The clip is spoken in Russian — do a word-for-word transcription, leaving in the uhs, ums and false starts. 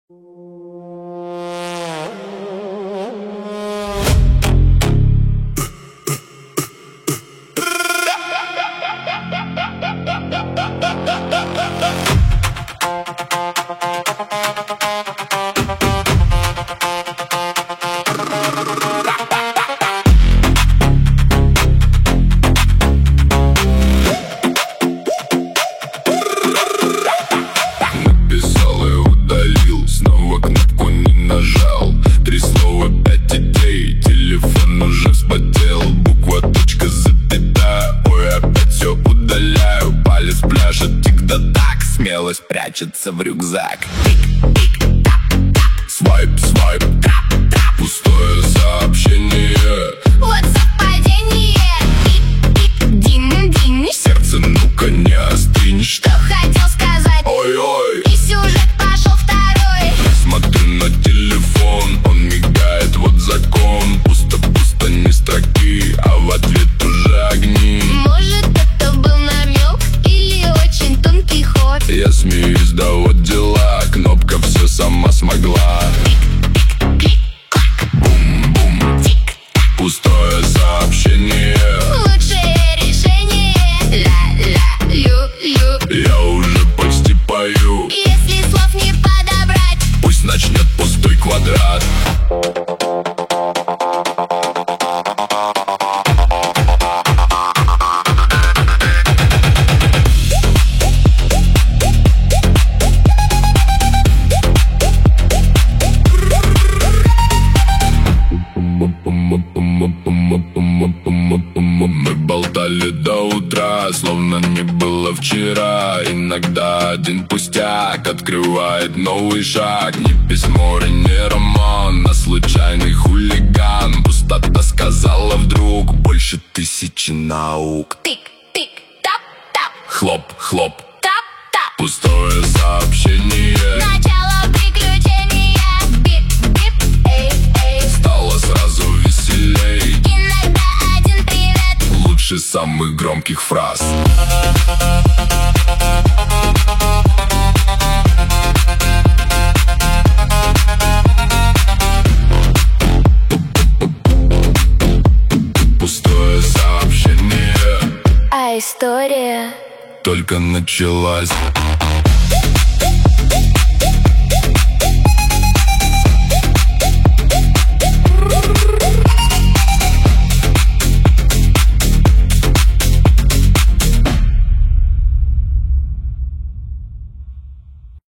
Написал и удалил, снова кнопку не нажал. Три слова, пять идей, телефон уже вспотел. Буква, точка, запятая, ой, опять все удаляю. Палец пляшет, тик да так, смелость прячется в рюкзак. Свайп, свайп, пустое сообщение. Вот совпадение. Дин-дин. Сердце, ну-ка не остынь. Что хотел сказать? Ой-ой, И сюжет пошел второй. смотрю на телефон, он мигает, вот закон. Пусто-пусто, ни строки, а в ответ уже огни. Может, это был намек или очень тонкий ход? Я смеюсь, да вот дела, кнопка все сама смогла. Бум-бум, пустое сообщение. Лучшее решение. Ля-ля-лю-лю. Я уже почти пою, Если слов не подобрать, пусть начнет пустой квадрат. Мы болтали до утра, словно не было вчера. Иногда один пустяк открывает новый шаг. Не письмо и не роман, а случайный хулиган. Пустота сказала вдруг больше тысячи наук. тик-тик-тап-тап, Хлоп, хлоп, тап-тап. пустое сообщение. Начало приключения. Бип-бип, эй-эй. Стало сразу веселей, Иногда один привет. лучше самых громких фраз. Пустое сообщение А история только началась.